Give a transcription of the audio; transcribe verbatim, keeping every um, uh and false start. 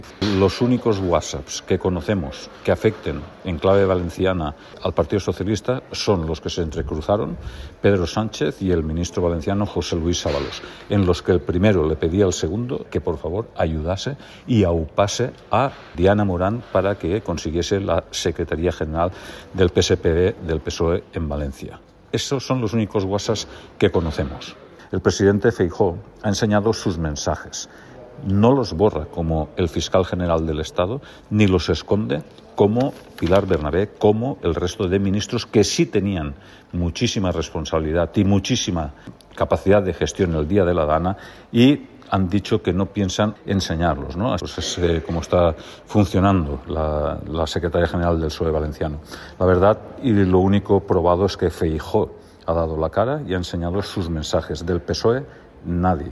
Los únicos WhatsApps que conocemos que afecten en clave valenciana al Partido Socialista son los que se entrecruzaron Pedro Sánchez y el ministro valenciano José Luis Ábalos, en los que el primero le pedía al segundo que por favor ayudase y aupase a Diana Morán para que consiguiese la Secretaría General del P S P B del P S O E en Valencia. Esos son los únicos WhatsApps que conocemos. El presidente Feijóo ha enseñado sus mensajes. No los borra como el fiscal general del Estado, ni los esconde como Pilar Bernabé, como el resto de ministros que sí tenían muchísima responsabilidad y muchísima capacidad de gestión el día de la gana y han dicho que no piensan enseñarlos, ¿no? Pues es eh, como está funcionando la, la Secretaría General del P S O E valenciano. La verdad, y lo único probado es que Feijóo ha dado la cara y ha enseñado sus mensajes. Del P S O E, nadie.